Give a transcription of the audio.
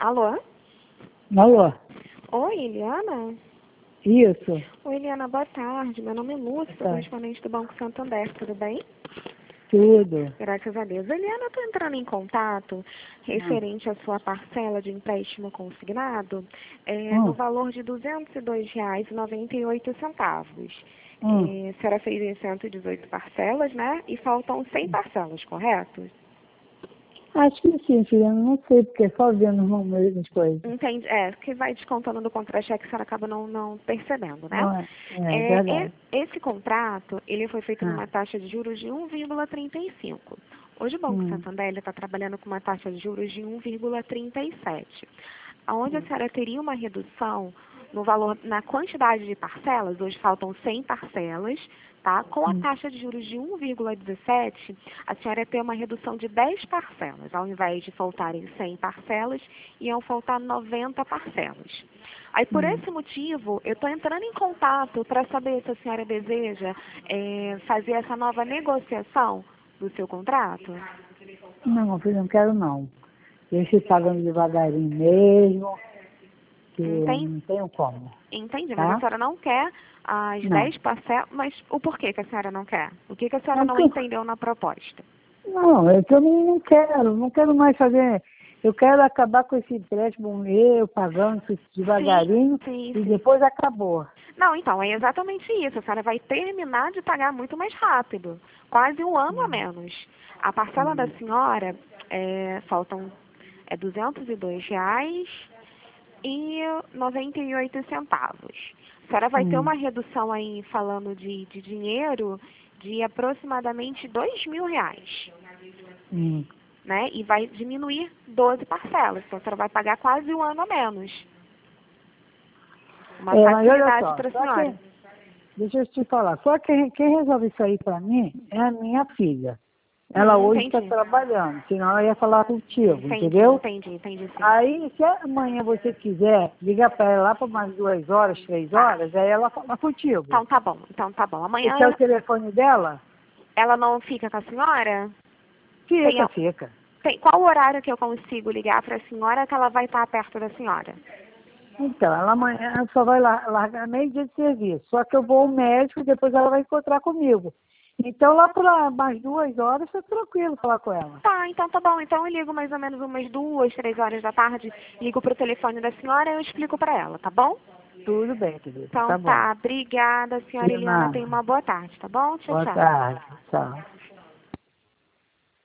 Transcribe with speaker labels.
Speaker 1: Alô?
Speaker 2: Alô?
Speaker 1: Oi, Eliana?
Speaker 2: Isso.
Speaker 1: Oi, Eliana, boa tarde. Meu nome é Lúcia, sou correspondente do Banco Santander, tudo bem?
Speaker 2: Tudo.
Speaker 1: Graças a Deus. Eliana, eu estou entrando em contato referente à sua parcela de empréstimo consignado no valor de R$ 202,98. A senhora fez em 118 parcelas, né? E faltam 100 parcelas, correto?
Speaker 2: Acho que sim, filha. Não sei, porque só vendo os números das coisas.
Speaker 1: Entendi. Que vai descontando do contra-cheque, a senhora acaba não percebendo, né?
Speaker 2: Não é? É verdade.
Speaker 1: Esse contrato, ele foi feito numa taxa de juros de 1,35. Hoje o Banco Santander está trabalhando com uma taxa de juros de 1,37. Onde a senhora teria uma redução no valor, na quantidade de parcelas, hoje faltam 100 parcelas, tá? Com a taxa de juros de 1,17, a senhora ia ter uma redução de 10 parcelas. Ao invés de faltarem 100 parcelas, iam faltar 90 parcelas. Aí, por esse motivo, eu estou entrando em contato para saber se a senhora deseja fazer essa nova negociação do seu contrato.
Speaker 2: Não, filha, não quero não. Deixa eu ir pagando devagarinho mesmo, que não tenho como.
Speaker 1: Entendi,
Speaker 2: Tá?
Speaker 1: mas a senhora não quer as
Speaker 2: Não.
Speaker 1: 10 parcelas, mas o porquê que a senhora não quer? O que a senhora
Speaker 2: É
Speaker 1: não
Speaker 2: que
Speaker 1: entendeu na proposta?
Speaker 2: Não, é que eu não quero mais fazer. Eu quero acabar com esse empréstimo meu, pagando isso devagarinho,
Speaker 1: Sim.
Speaker 2: e depois acabou.
Speaker 1: Não, então, é exatamente isso. A senhora vai terminar de pagar muito mais rápido, quase um ano a menos. A parcela da senhora faltam R$ 202,98. A senhora vai ter uma redução aí, falando de dinheiro, de aproximadamente R$ 2.000. Né? E vai diminuir 12 parcelas. Então, a senhora vai pagar quase um ano a menos. Uma
Speaker 2: Mas olha
Speaker 1: facilidade
Speaker 2: só,
Speaker 1: para a senhora.
Speaker 2: deixa eu te falar, só que quem resolve isso aí para mim é a minha filha. Ela hoje está trabalhando, senão ela ia falar contigo, entendeu?
Speaker 1: Entendi, sim.
Speaker 2: Aí, se amanhã você quiser ligar para ela lá por umas 2 horas, 3 horas, aí ela fala contigo.
Speaker 1: Então tá bom. Amanhã
Speaker 2: Esse é o telefone dela?
Speaker 1: ela não fica com a senhora?
Speaker 2: Fica.
Speaker 1: Qual o horário que eu consigo ligar para a senhora que ela vai estar perto da senhora?
Speaker 2: Então, ela amanhã só vai largar meio dia de serviço. Só que eu vou ao médico e depois ela vai encontrar comigo. Então, lá por mais 2 horas, está tranquilo falar com ela.
Speaker 1: Tá, então tá bom. Então eu ligo mais ou menos umas 2, 3 horas da tarde, ligo pro telefone da senhora e eu explico para ela, tá bom?
Speaker 2: Tudo bem, querida.
Speaker 1: Então
Speaker 2: Tá bom.
Speaker 1: obrigada, senhora
Speaker 2: De
Speaker 1: Eliana.
Speaker 2: nada.
Speaker 1: Tenha uma boa tarde, tá bom? Tchau,
Speaker 2: Boa
Speaker 1: tchau.
Speaker 2: tarde. Tchau.